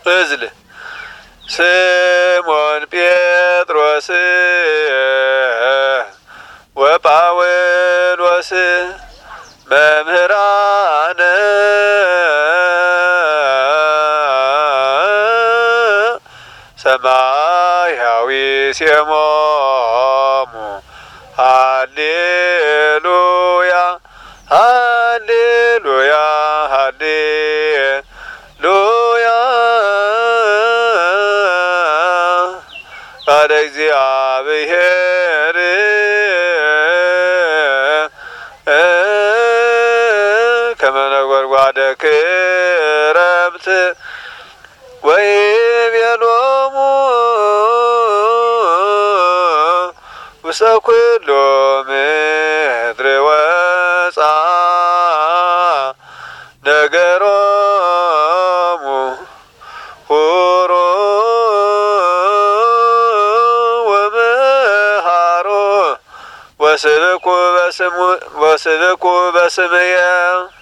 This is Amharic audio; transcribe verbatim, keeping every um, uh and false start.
እዝል ስሞን ጴጥሮስ ወጳውሎስ መምህራነ ሰማያዊ ሴሞሙ ሃሌሉያ ሃሌሉያ ሃሌሉያ ቃለ እግዚአብሔር ከመ ነጐድጓደ ክረምት ወይቤሎሙ ውስተ ኩሉ ምድር ወፃ ነገሮሙ ሁሩ ወመሃሩ ወስብኩ በስሙ ወስብኩ በስምየ